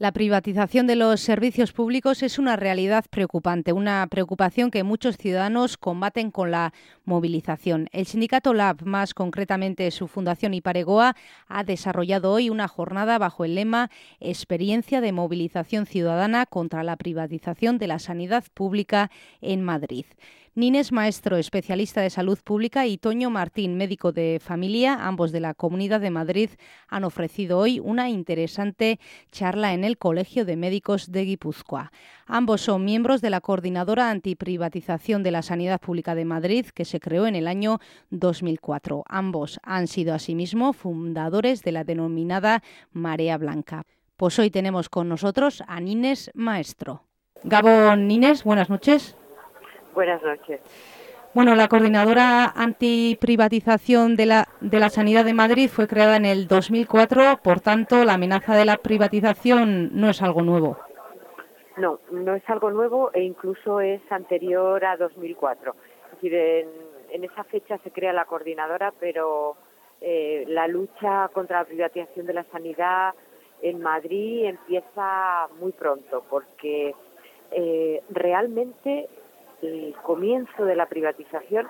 La privatización de los servicios públicos es una realidad preocupante, una preocupación que muchos ciudadanos combaten con la movilización. El sindicato LAB, más concretamente su fundación Iparegoa, ha desarrollado hoy una jornada bajo el lema Experiencia de movilización ciudadana contra la privatización de la sanidad pública en Madrid. Nines Maestro, especialista de salud pública, y Toño Martín, médico de familia, ambos de la Comunidad de Madrid, han ofrecido hoy una interesante charla en el Colegio de Médicos de Guipúzcoa. Ambos son miembros de la Coordinadora Antiprivatización de la Sanidad Pública de Madrid, que se creó en el año 2004. Ambos han sido asimismo fundadores de la denominada Marea Blanca. Pues hoy tenemos con nosotros a Nines Maestro. Gabón, Nines, buenas noches. Buenas noches. Bueno, la Coordinadora Antiprivatización de la Sanidad de Madrid fue creada en el 2004, por tanto, la amenaza de la privatización no es algo nuevo. No, no es algo nuevo e incluso es anterior a 2004. Es decir, en esa fecha se crea la Coordinadora, pero la lucha contra la privatización de la sanidad en Madrid empieza muy pronto, porque realmente el comienzo de la privatización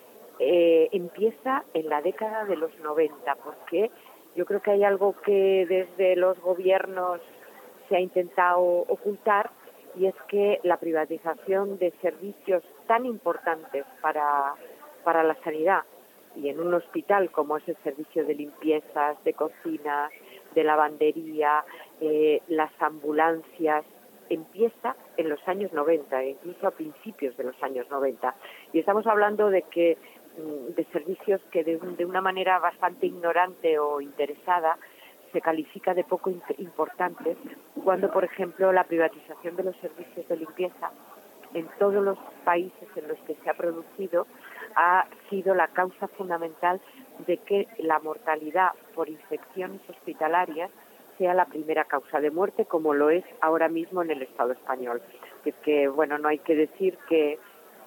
empieza en la década de los 90, porque yo creo que hay algo que desde los gobiernos se ha intentado ocultar, y es que la privatización de servicios tan importantes para la sanidad, y en un hospital como es el servicio de limpiezas, de cocina, de lavandería, las ambulancias, empieza en los años 90, incluso a principios de los años 90. Y estamos hablando de servicios que de una manera bastante ignorante o interesada se califica de poco importantes, cuando, por ejemplo, la privatización de los servicios de limpieza en todos los países en los que se ha producido ha sido la causa fundamental de que la mortalidad por infecciones hospitalarias sea la primera causa de muerte, como lo es ahora mismo en el Estado español. Es que, bueno, no hay que decir que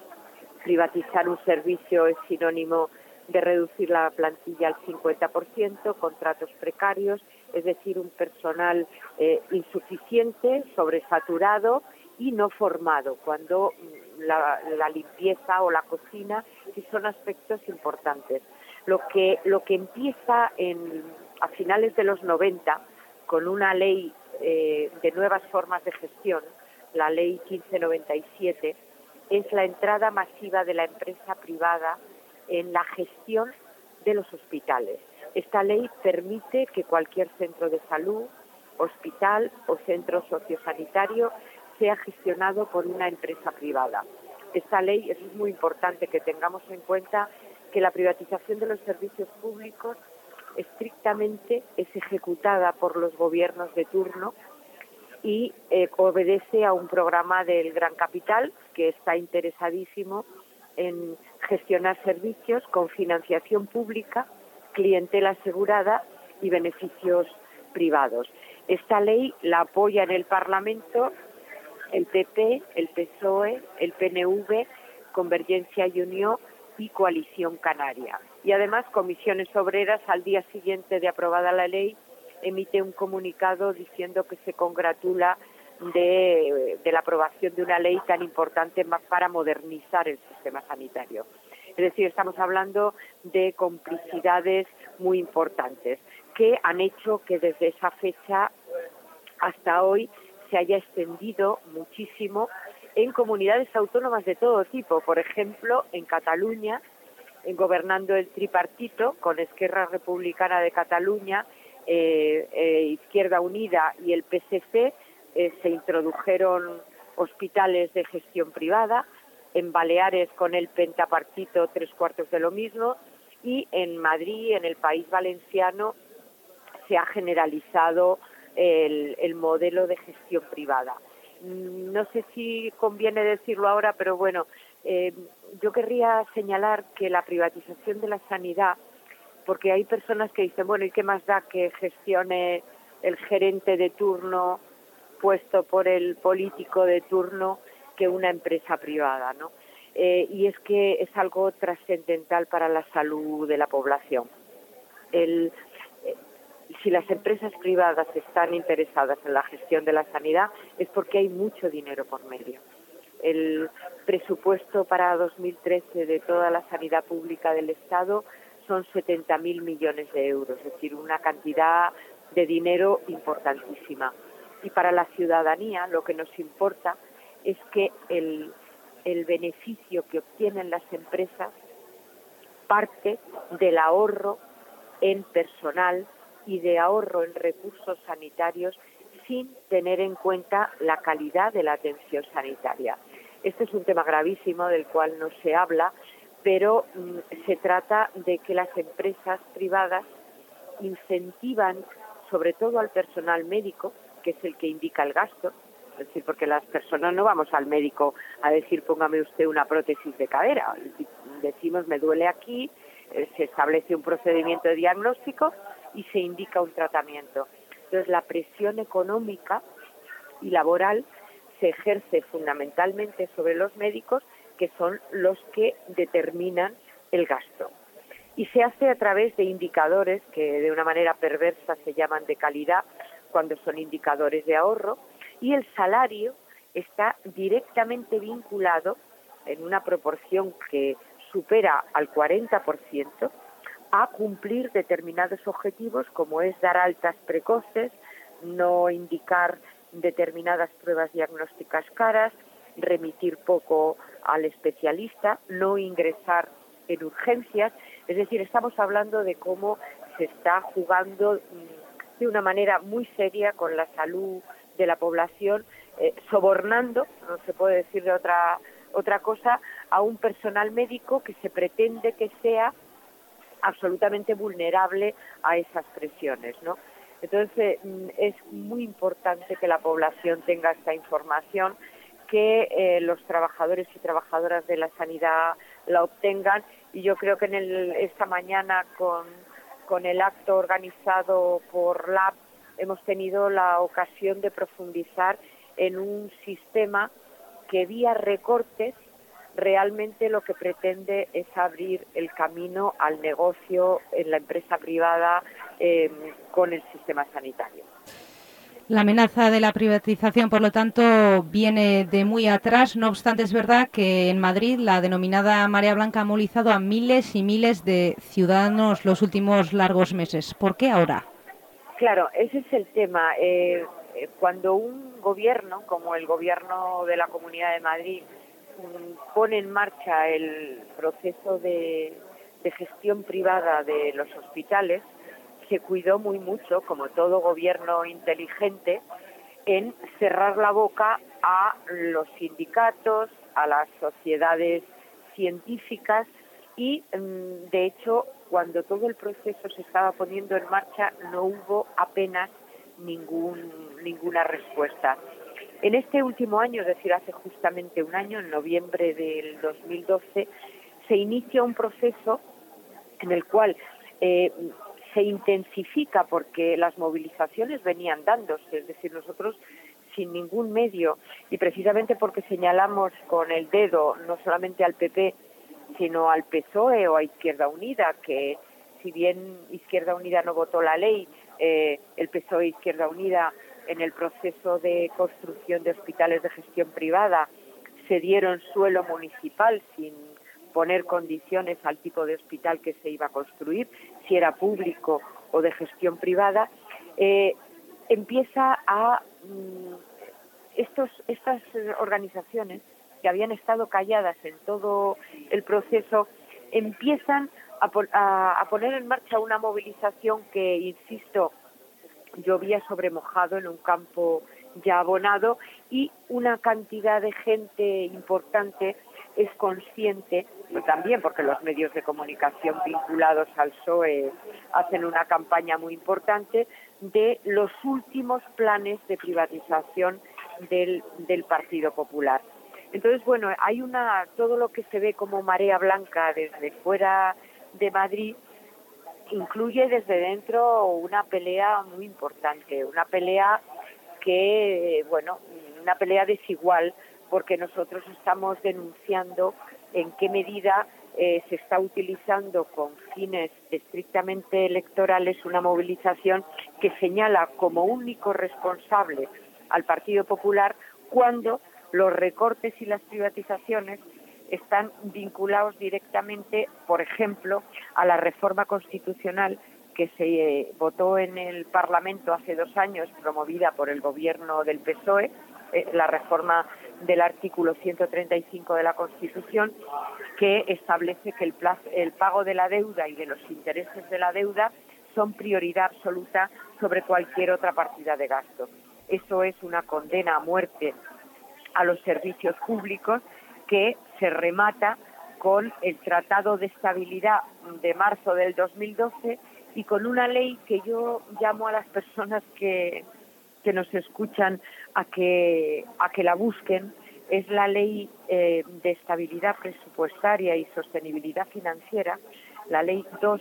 privatizar un servicio es sinónimo de reducir la plantilla al 50%, contratos precarios, es decir, un personal insuficiente, sobresaturado y no formado, cuando la limpieza o la cocina sí son aspectos importantes. Lo que empieza a finales de los 90, con una ley de nuevas formas de gestión, la ley 1597, es la entrada masiva de la empresa privada en la gestión de los hospitales. Esta ley permite que cualquier centro de salud, hospital o centro sociosanitario sea gestionado por una empresa privada. Esta ley, es muy importante que tengamos en cuenta que la privatización de los servicios públicos estrictamente es ejecutada por los gobiernos de turno y obedece a un programa del Gran Capital que está interesadísimo en gestionar servicios con financiación pública, clientela asegurada y beneficios privados. Esta ley la apoya en el Parlamento el PP, el PSOE, el PNV, Convergencia y Unión y Coalición Canaria. Y además, Comisiones Obreras, al día siguiente de aprobada la ley, emite un comunicado diciendo que se congratula de la aprobación de una ley tan importante para modernizar el sistema sanitario. Es decir, estamos hablando de complicidades muy importantes que han hecho que desde esa fecha hasta hoy se haya extendido muchísimo en comunidades autónomas de todo tipo. Por ejemplo, en Cataluña, gobernando el tripartito con Esquerra Republicana de Cataluña, Izquierda Unida y el PSC, se introdujeron hospitales de gestión privada. En Baleares, con el pentapartito, 3/4 de lo mismo, y en Madrid, en el País Valenciano, se ha generalizado el modelo de gestión privada. No sé si conviene decirlo ahora, pero bueno, yo querría señalar que la privatización de la sanidad, porque hay personas que dicen, bueno, ¿y qué más da que gestione el gerente de turno puesto por el político de turno que una empresa privada, ¿no? Y es que es algo trascendental para la salud de la población. si las empresas privadas están interesadas en la gestión de la sanidad es porque hay mucho dinero por medio. El presupuesto para 2013 de toda la sanidad pública del Estado son 70.000 millones de euros, es decir, una cantidad de dinero importantísima. Y para la ciudadanía lo que nos importa es que el beneficio que obtienen las empresas parte del ahorro en personal y de ahorro en recursos sanitarios sin tener en cuenta la calidad de la atención sanitaria. Este es un tema gravísimo del cual no se habla, pero se trata de que las empresas privadas incentivan sobre todo al personal médico, que es el que indica el gasto, es decir, porque las personas no vamos al médico a decir póngame usted una prótesis de cadera, decimos me duele aquí, se establece un procedimiento de diagnóstico y se indica un tratamiento. Entonces la presión económica y laboral se ejerce fundamentalmente sobre los médicos, que son los que determinan el gasto. Y se hace a través de indicadores que de una manera perversa se llaman de calidad, cuando son indicadores de ahorro, y el salario está directamente vinculado en una proporción que supera al 40% a cumplir determinados objetivos, como es dar altas precoces, no indicar determinadas pruebas diagnósticas caras, remitir poco al especialista, no ingresar en urgencias. Es decir, estamos hablando de cómo se está jugando de una manera muy seria con la salud de la población, sobornando, no se puede decir de otra cosa, a un personal médico que se pretende que sea absolutamente vulnerable a esas presiones, ¿no? Entonces, es muy importante que la población tenga esta información, que los trabajadores y trabajadoras de la sanidad la obtengan, y yo creo que esta mañana con el acto organizado por LAB hemos tenido la ocasión de profundizar en un sistema que vía recortes realmente lo que pretende es abrir el camino al negocio en la empresa privada con el sistema sanitario. La amenaza de la privatización, por lo tanto, viene de muy atrás. No obstante, es verdad que en Madrid la denominada marea blanca ha movilizado a miles y miles de ciudadanos los últimos largos meses. ¿Por qué ahora? Claro, ese es el tema. Cuando un gobierno, como el gobierno de la Comunidad de Madrid, pone en marcha el proceso de gestión privada de los hospitales, se cuidó muy mucho, como todo gobierno inteligente, en cerrar la boca a los sindicatos, a las sociedades científicas y, de hecho, cuando todo el proceso se estaba poniendo en marcha no hubo apenas ninguna respuesta. En este último año, es decir, hace justamente un año, en noviembre del 2012, se inicia un proceso en el cual se intensifica porque las movilizaciones venían dándose, es decir, nosotros sin ningún medio y precisamente porque señalamos con el dedo no solamente al PP sino al PSOE o a Izquierda Unida, que si bien Izquierda Unida no votó la ley, el PSOE e Izquierda Unida en el proceso de construcción de hospitales de gestión privada cedieron suelo municipal sin poner condiciones al tipo de hospital que se iba a construir, si era público o de gestión privada, empieza a estas organizaciones que habían estado calladas en todo el proceso empiezan a poner en marcha una movilización que, insisto, llovía sobre mojado en un campo ya abonado, y una cantidad de gente importante es consciente, pues también porque los medios de comunicación vinculados al PSOE hacen una campaña muy importante, de los últimos planes de privatización del Partido Popular. Entonces, bueno, hay todo lo que se ve como marea blanca desde fuera de Madrid incluye desde dentro una pelea muy importante, una pelea que, una pelea desigual, porque nosotros estamos denunciando en qué medida se está utilizando con fines estrictamente electorales una movilización que señala como único responsable al Partido Popular cuando los recortes y las privatizaciones están vinculados directamente, por ejemplo, a la reforma constitucional que se votó en el Parlamento hace 2 años, promovida por el gobierno del PSOE, la reforma del artículo 135 de la Constitución, que establece que el pago de la deuda y de los intereses de la deuda son prioridad absoluta sobre cualquier otra partida de gasto. Eso es una condena a muerte a los servicios públicos que se remata con el Tratado de Estabilidad de marzo del 2012 y con una ley que yo llamo a las personas que nos escuchan a que la busquen. Es la Ley de Estabilidad Presupuestaria y Sostenibilidad Financiera, la Ley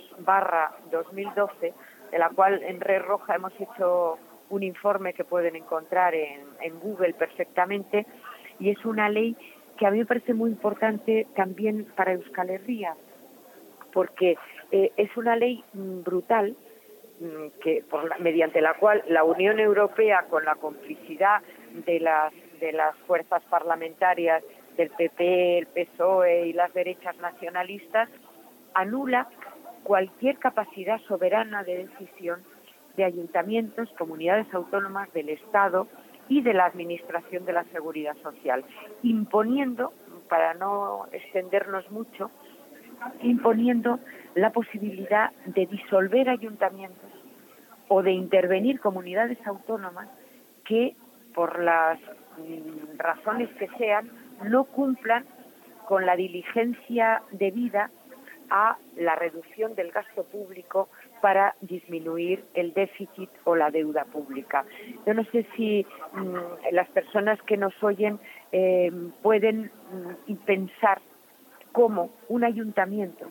2/2012, de la cual en Red Roja hemos hecho un informe que pueden encontrar en Google perfectamente, y es una ley que a mí me parece muy importante también para Euskal Herria, porque es una ley brutal que mediante la cual la Unión Europea, con la complicidad de las fuerzas parlamentarias del PP, el PSOE y las derechas nacionalistas, anula cualquier capacidad soberana de decisión de ayuntamientos, comunidades autónomas, del Estado y de la Administración de la Seguridad Social, imponiendo, para no extendernos mucho, imponiendo la posibilidad de disolver ayuntamientos o de intervenir comunidades autónomas que, por las razones que sean, no cumplan con la diligencia debida a la reducción del gasto público para disminuir el déficit o la deuda pública. Yo no sé si las personas que nos oyen pueden pensar cómo un ayuntamiento,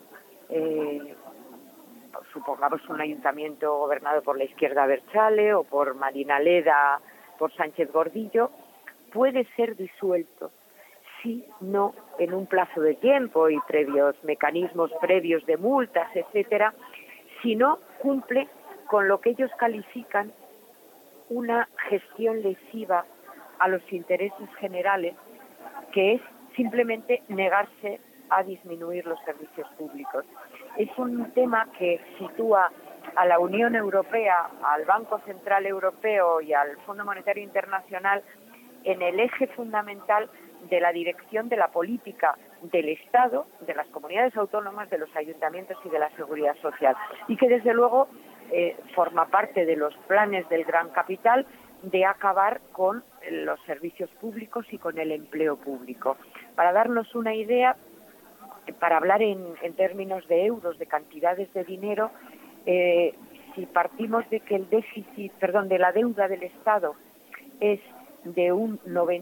supongamos un ayuntamiento gobernado por la izquierda abertzale o por Marina Leda, por Sánchez Gordillo, puede ser disuelto si no, en un plazo de tiempo y previos mecanismos previos de multas, etcétera, si no cumple con lo que ellos califican una gestión lesiva a los intereses generales, que es simplemente negarse a disminuir los servicios públicos. Es un tema que sitúa a la Unión Europea, al Banco Central Europeo y al Fondo Monetario Internacional en el eje fundamental de la dirección de la política del Estado, de las comunidades autónomas, de los ayuntamientos y de la seguridad social, y que desde luego forma parte de los planes del gran capital de acabar con los servicios públicos y con el empleo público. Para darnos una idea, para hablar en términos de euros, de cantidades de dinero, si partimos de que de la deuda del Estado es de un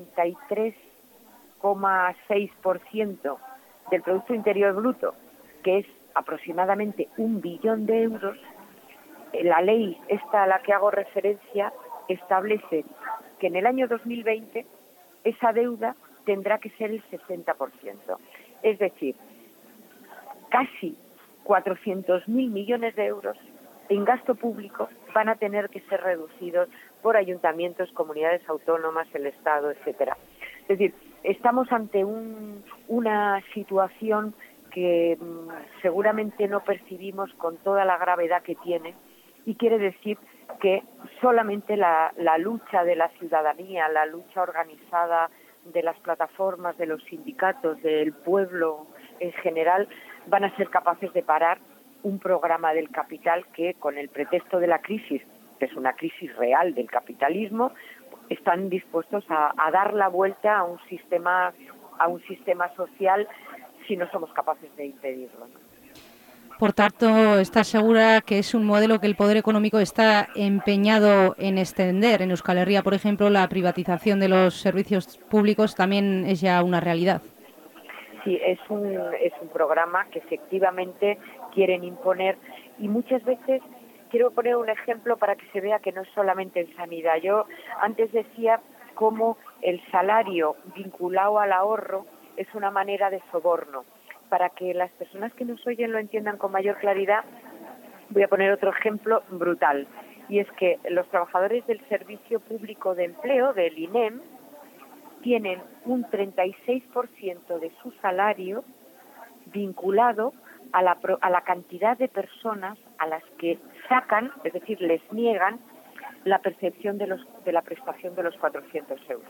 93,6% del Producto Interior Bruto, que es aproximadamente 1 billón de euros, la ley esta a la que hago referencia establece que en el año 2020 esa deuda tendrá que ser el 60%. Es decir, casi 400.000 millones de euros en gasto público van a tener que ser reducidos por ayuntamientos, comunidades autónomas, el Estado, etcétera. Es decir, estamos ante una situación que seguramente no percibimos con toda la gravedad que tiene, y quiere decir que solamente la lucha de la ciudadanía, la lucha organizada de las plataformas, de los sindicatos, del pueblo en general, van a ser capaces de parar un programa del capital que, con el pretexto de la crisis, que es una crisis real del capitalismo, están dispuestos a dar la vuelta a un sistema social si no somos capaces de impedirlo, ¿no? Por tanto, ¿estás segura que es un modelo que el poder económico está empeñado en extender? En Euskal Herria, por ejemplo, la privatización de los servicios públicos también es ya una realidad. Sí, es un programa que efectivamente quieren imponer, y muchas veces quiero poner un ejemplo para que se vea que no es solamente en sanidad. Yo antes decía cómo el salario vinculado al ahorro es una manera de soborno. Para que las personas que nos oyen lo entiendan con mayor claridad, voy a poner otro ejemplo brutal, y es que los trabajadores del Servicio Público de Empleo, del INEM, tienen un 36% de su salario vinculado a la cantidad de personas a las que sacan, es decir, les niegan la percepción de la prestación de los 400 euros.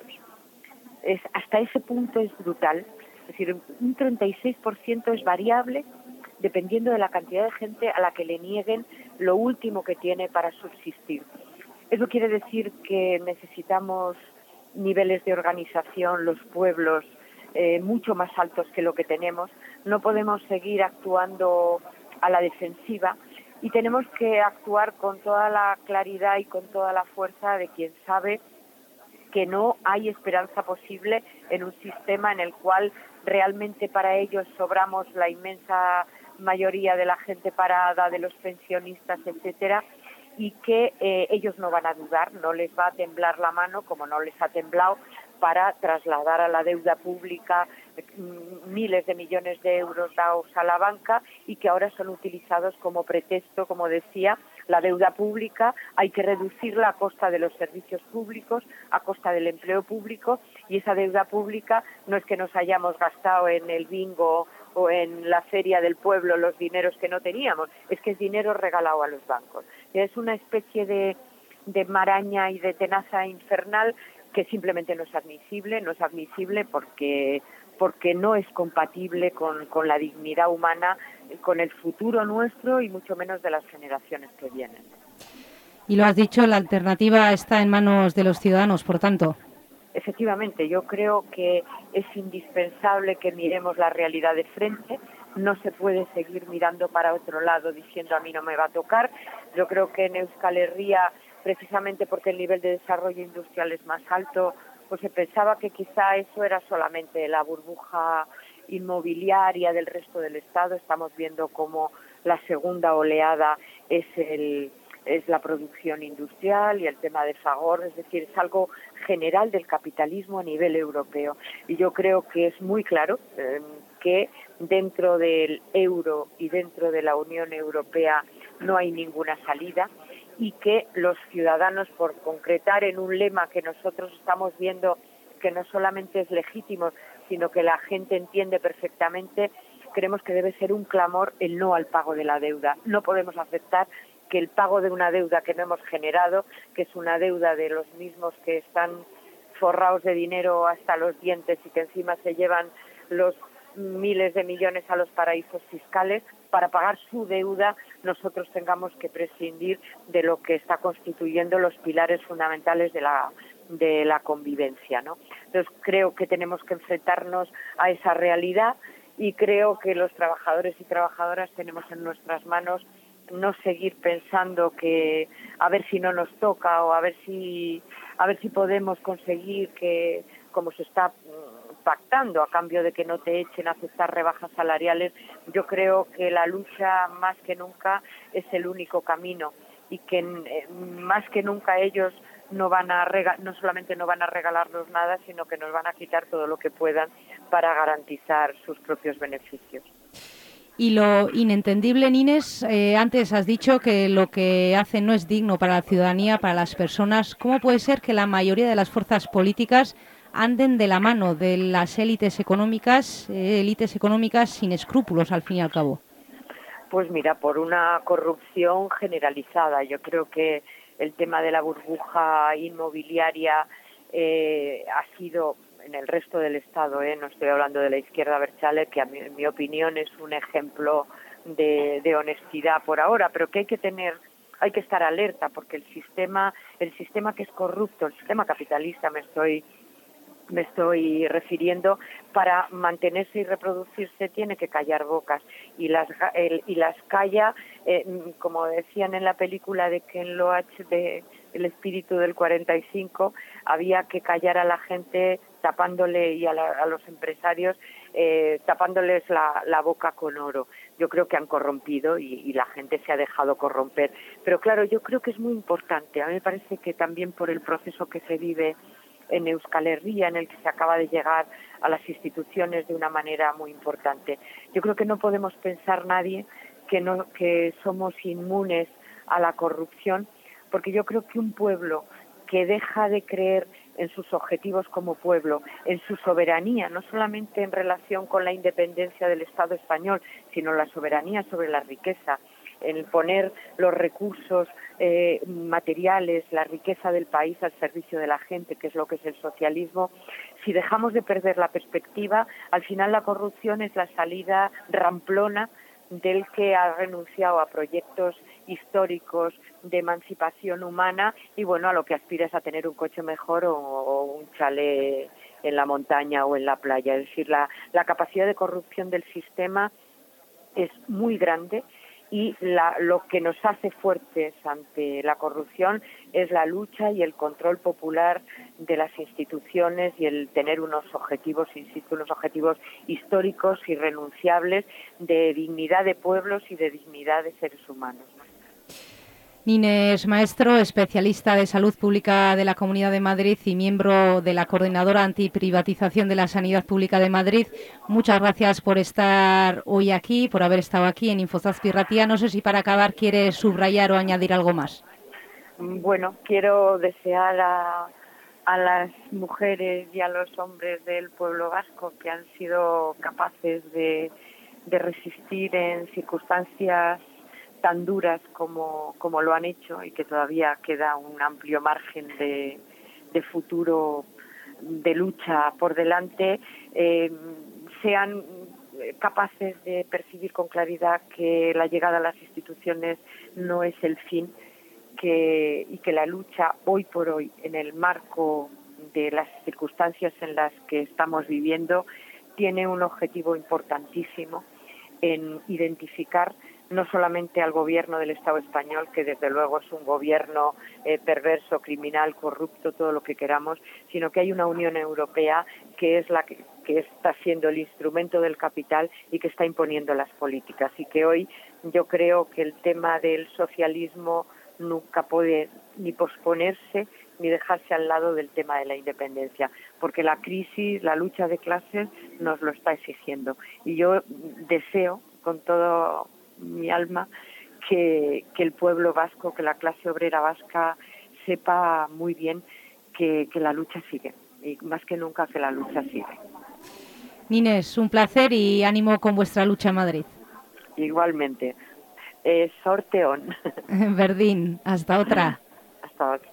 Hasta ese punto es brutal, es decir, un 36% es variable dependiendo de la cantidad de gente a la que le nieguen lo último que tiene para subsistir. Eso quiere decir que necesitamos niveles de organización, los pueblos, mucho más altos que lo que tenemos. No podemos seguir actuando a la defensiva y tenemos que actuar con toda la claridad y con toda la fuerza de quien sabe que no hay esperanza posible en un sistema en el cual realmente para ellos sobramos la inmensa mayoría de la gente parada, de los pensionistas, etcétera, y que ellos no van a dudar, no les va a temblar la mano como no les ha temblado para trasladar a la deuda pública miles de millones de euros dados a la banca y que ahora son utilizados como pretexto, como decía, la deuda pública hay que reducirla a costa de los servicios públicos, a costa del empleo público, y esa deuda pública no es que nos hayamos gastado en el bingo o en la feria del pueblo los dineros que no teníamos, es que es dinero regalado a los bancos. Es una especie de maraña y de tenaza infernal que simplemente no es admisible porque no es compatible con la dignidad humana, con el futuro nuestro y mucho menos de las generaciones que vienen. Y lo has dicho, la alternativa está en manos de los ciudadanos, por tanto. Efectivamente, yo creo que es indispensable que miremos la realidad de frente. No se puede seguir mirando para otro lado diciendo a mí no me va a tocar. Yo creo que en Euskal Herria, precisamente porque el nivel de desarrollo industrial es más alto, pues se pensaba que quizá eso era solamente la burbuja inmobiliaria del resto del Estado. Estamos viendo cómo la segunda oleada es la producción industrial y el tema de Fagor, es decir, es algo general del capitalismo a nivel europeo. Y yo creo que es muy claro que dentro del euro y dentro de la Unión Europea no hay ninguna salida y que los ciudadanos, por concretar en un lema que nosotros estamos viendo que no solamente es legítimo, sino que la gente entiende perfectamente, creemos que debe ser un clamor el no al pago de la deuda. No podemos aceptar que el pago de una deuda que no hemos generado, que es una deuda de los mismos que están forrados de dinero hasta los dientes y que encima se llevan los miles de millones a los paraísos fiscales, para pagar su deuda nosotros tengamos que prescindir de lo que está constituyendo los pilares fundamentales de la convivencia, ¿no? Entonces creo que tenemos que enfrentarnos a esa realidad y creo que los trabajadores y trabajadoras tenemos en nuestras manos no seguir pensando que a ver si no nos toca o a ver si podemos conseguir que, como se está pactando a cambio de que no te echen, aceptar rebajas salariales. Yo creo que la lucha más que nunca es el único camino y que más que nunca ellos no solamente no van a regalarnos nada, sino que nos van a quitar todo lo que puedan para garantizar sus propios beneficios. Y lo inentendible, Nines, antes has dicho que lo que hacen no es digno para la ciudadanía, para las personas. ¿Cómo puede ser que la mayoría de las fuerzas políticas anden de la mano de las élites económicas sin escrúpulos, al fin y al cabo? Pues mira, por una corrupción generalizada. Yo creo que el tema de la burbuja inmobiliaria ha sido en el resto del Estado, no estoy hablando de la izquierda abertzale, que en mi opinión es un ejemplo de honestidad por ahora, pero que hay que estar alerta, porque el sistema que es corrupto, el sistema capitalista me estoy refiriendo, para mantenerse y reproducirse tiene que callar bocas y las calla, como decían en la película de Ken Loach de El espíritu del 45, había que callar a la gente tapándole y a los empresarios tapándoles la boca con oro. Yo creo que han corrompido y la gente se ha dejado corromper. Pero claro, yo creo que es muy importante. A mí me parece que también por el proceso que se vive en Euskal Herria, en el que se acaba de llegar a las instituciones de una manera muy importante. Yo creo que no podemos pensar nadie que somos inmunes a la corrupción, porque yo creo que un pueblo que deja de creer en sus objetivos como pueblo, en su soberanía, no solamente en relación con la independencia del Estado español, sino la soberanía sobre la riqueza, en poner los recursos materiales, la riqueza del país al servicio de la gente, que es lo que es el socialismo. Si dejamos de perder la perspectiva, al final la corrupción es la salida ramplona del que ha renunciado a proyectos históricos de emancipación humana y bueno, a lo que aspira es a tener un coche mejor o un chalet en la montaña o en la playa. Es decir, la capacidad de corrupción del sistema es muy grande y lo que nos hace fuertes ante la corrupción es la lucha y el control popular de las instituciones y el tener unos objetivos, insisto, unos objetivos históricos irrenunciables de dignidad de pueblos y de dignidad de seres humanos, ¿no? Nines Maestro, especialista de Salud Pública de la Comunidad de Madrid y miembro de la Coordinadora Antiprivatización de la Sanidad Pública de Madrid, muchas gracias por estar hoy aquí, por haber estado aquí en Infozazpi Ratia. No sé si para acabar quieres subrayar o añadir algo más. Bueno, quiero desear a las mujeres y a los hombres del pueblo vasco que han sido capaces de resistir en circunstancias tan duras como lo han hecho y que todavía queda un amplio margen de futuro, de lucha por delante, sean capaces de percibir con claridad que la llegada a las instituciones no es el fin, y que la lucha hoy por hoy, en el marco de las circunstancias en las que estamos viviendo, tiene un objetivo importantísimo en identificar no solamente al gobierno del Estado español, que desde luego es un gobierno perverso, criminal, corrupto, todo lo que queramos, sino que hay una Unión Europea que es la que está siendo el instrumento del capital y que está imponiendo las políticas. Y que hoy yo creo que el tema del socialismo nunca puede ni posponerse ni dejarse al lado del tema de la independencia, porque la crisis, la lucha de clases nos lo está exigiendo. Y yo deseo con todo mi alma que el pueblo vasco, que la clase obrera vasca sepa muy bien que la lucha sigue, y más que nunca que la lucha sigue. Nines, un placer y ánimo con vuestra lucha en Madrid. Igualmente. Sorteón. Verdín, hasta otra. Hasta otra.